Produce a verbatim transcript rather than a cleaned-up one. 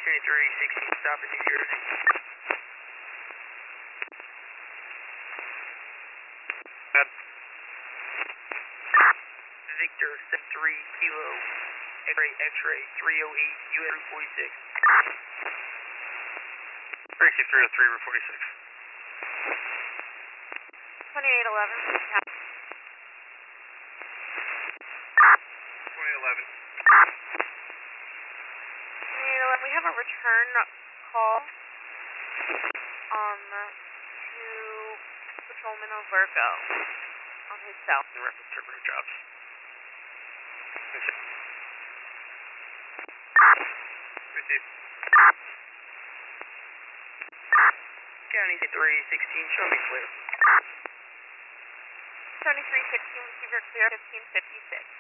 seventy-three sixteen, stop in New Jersey. Bad. Victor, seven three kilo, X-ray, X-ray, three oh eight, U S Route forty-six. Tracy, three oh three, Route forty-six. twenty-eight eleven. twenty eleven. twenty-eight eleven, we have a return call um, to Patrolman O'Virgo on his cell. In reference to road jobs. Received. County three sixteen, show me clear. seventy-three sixteen, receiver clear, fifteen fifty-six.